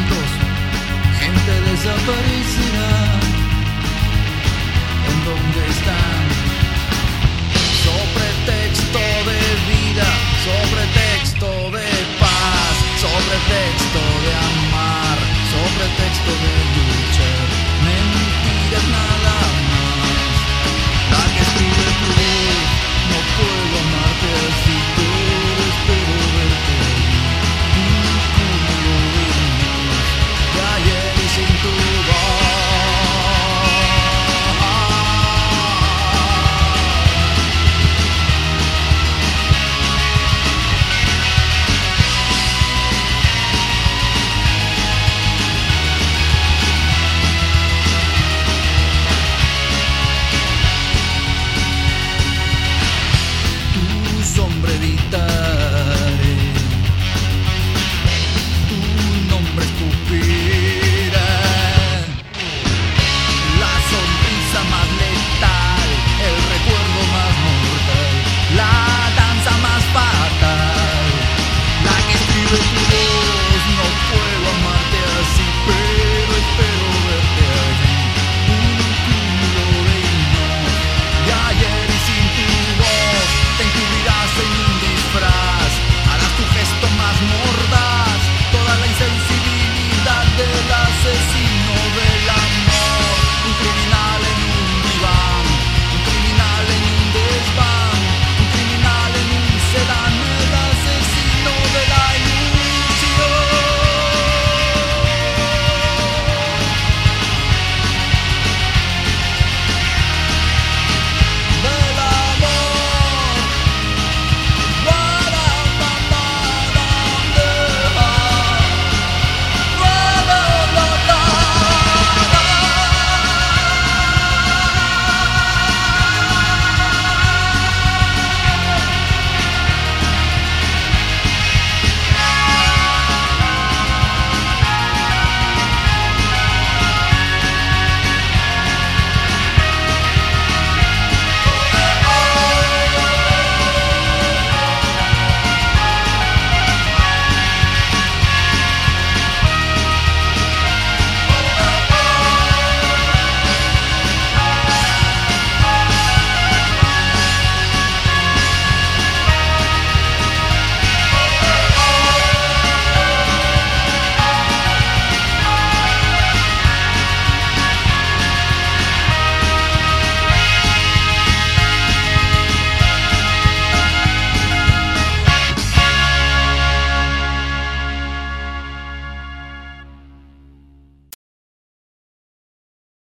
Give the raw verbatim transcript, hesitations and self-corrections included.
momentos, gente desaparecerá. ¿En dónde están? Sobre texto de vida, sobre texto de paz, sobre texto de amar, sobre texto de luchar. Mentiras nada más. La que escribe tu voz, no puedo amarte así, pero espero verte allí. Un cúmulo de niños de ayer y sin tu voz. Hombre evitaré, tu nombre escupiré, la sonrisa más letal, el recuerdo más mortal, la danza más fatal, la que escribe tu voz. No puedo amarte así, pero espero verte allí. Un cúmulo de himnos de ayer y sin tu voz. Te encubrirás en un disfraz, harás tu gesto más mordaz, toda la insensibilidad del asesino.